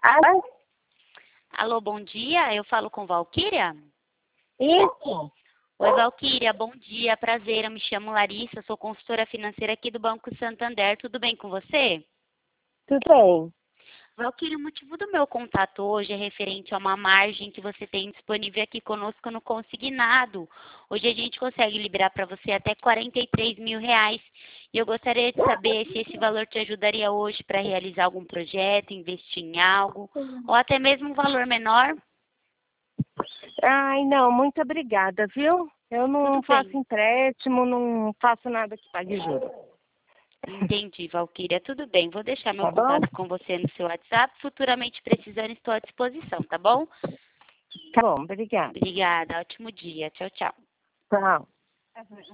Alô? Alô, bom dia. Eu falo com Valquíria? Isso. Oi, Valquíria, bom dia. Prazer, eu me chamo Larissa, sou consultora financeira aqui do Banco Santander. Tudo bem com você? Tudo bem. Valquíria, o motivo do meu contato hoje é referente a uma margem que você tem disponível aqui conosco no consignado. Hoje a gente consegue liberar para você até R$ 43 mil. E eu gostaria de saber se esse valor te ajudaria hoje para realizar algum projeto, investir em algo, ou até mesmo um valor menor. Ai, não, muito obrigada, viu? Eu não Tudo faço bem. empréstimo, não faço nada que pague juros. Entendi, Valquíria. Tudo bem. Vou deixar meu Tá bom? contato com você no seu WhatsApp. Futuramente precisando, estou à disposição, tá bom? Tá bom, obrigada. Obrigada. Ótimo dia. Tchau, tchau. Tchau.